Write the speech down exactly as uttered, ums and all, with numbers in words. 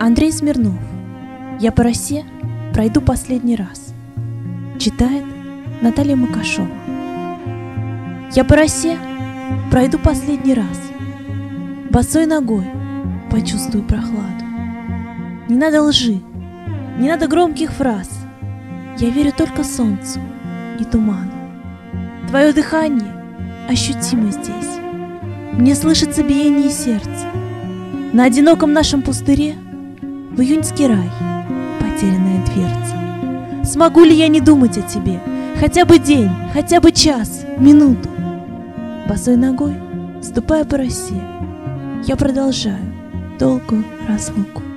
Андрей Смирнов. «Я по росе пройду последний раз». Читает Наталья Макашова. Я по росе пройду последний раз, босой ногой почувствую прохладу. Не надо лжи, не надо громких фраз. Я верю только солнцу и туману. Твое дыхание ощутимо здесь. Мне слышится биение сердца. На одиноком нашем пустыре в июньский рай потерянная дверца. Смогу ли я не думать о тебе? Хотя бы день, хотя бы час, минуту. Босой ногой, ступая по росе, я продолжаю долгую разлуку.